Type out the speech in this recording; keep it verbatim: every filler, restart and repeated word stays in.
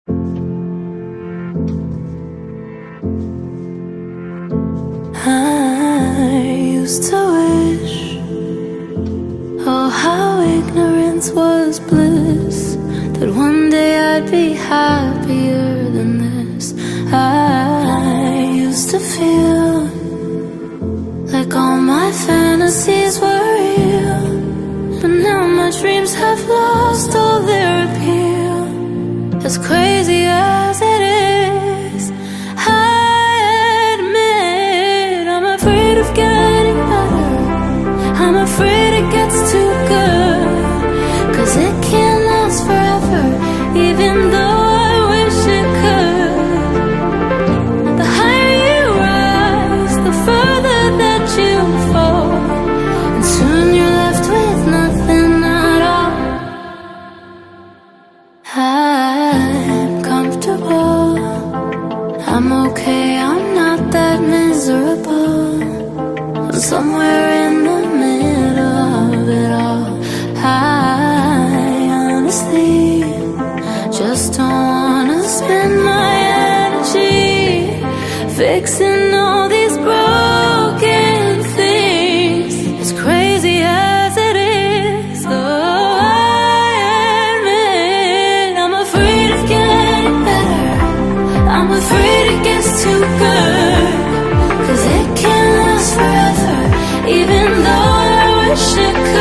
I used to wish, oh how ignorance was bliss, that one day I'd be happier than this. I used to feel like all my fantasies were real, but now my dreams have lost all their appeal. As crazy as it is, I admit I'm afraid of getting better. I'm afraid it gets too good, 'cause it can't last forever, even though I wish it could. The higher you rise, the further that you fall, and soon you're left with nothing at all. I'm comfortable, I'm okay, I'm not that miserable. I'm somewhere in the middle of it all. I honestly just don't wanna spend my energy fixing all these broken things. As crazy as it is, though, I admit I'm afraid of getting better. I'm afraid it gets too good, 'cause it can't last forever, even though I wish it could.